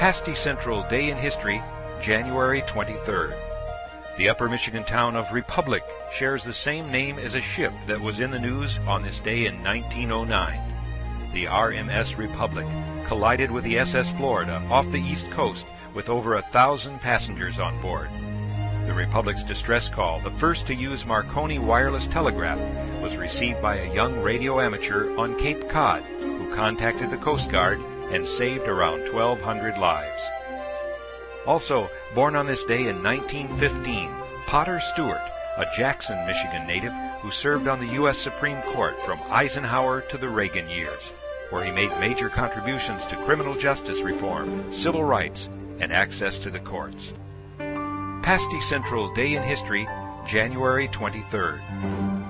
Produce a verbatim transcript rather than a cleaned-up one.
Pasty Central Day in History, January twenty-third. The Upper Michigan town of Republic shares the same name as a ship that was in the news on this day in nineteen oh nine. The R M S Republic collided with the S S Florida off the east coast with over a thousand passengers on board. The Republic's distress call, the first to use Marconi wireless telegraph, was received by a young radio amateur on Cape Cod who contacted the Coast Guard and saved around twelve hundred lives. Also, born on this day in nineteen fifteen, Potter Stewart, a Jackson, Michigan native who served on the U S Supreme Court from Eisenhower to the Reagan years, where he made major contributions to criminal justice reform, civil rights, and access to the courts. Pasty Central Day in History, January twenty-third.